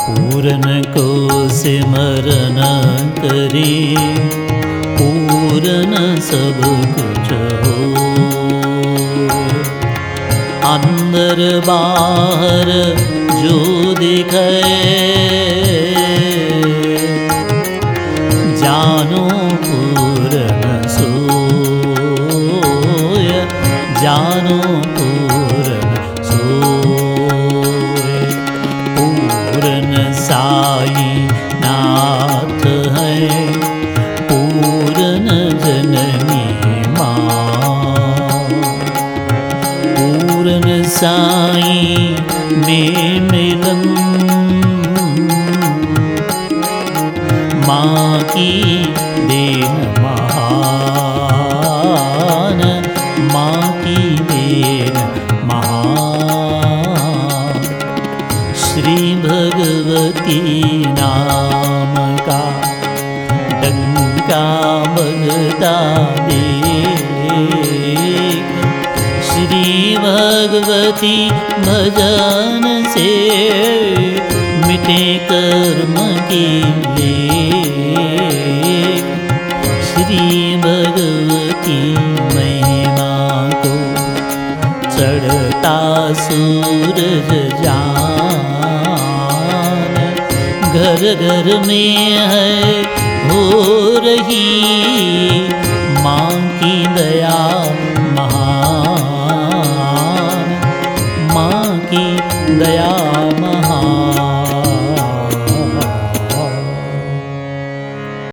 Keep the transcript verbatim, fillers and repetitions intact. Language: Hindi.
पूरन को सिमरन करे, पूरन सब कुछ हो। अंदर बाहर जो दिखे, जानो पूरन सोय, जानो पूरन सोय। पूरन साई नाथ है, पूरन जननी माँ। पूरन साई में मिलन, माँ की देन महान, माँ की देन महान। श्री भगवती नाम का डंका बजता देख, श्री भगवती भजन से मिटे कर्म की लेख। श्री भगवती महिमा को चढ़ता सूरज जान, घर घर में है हो रही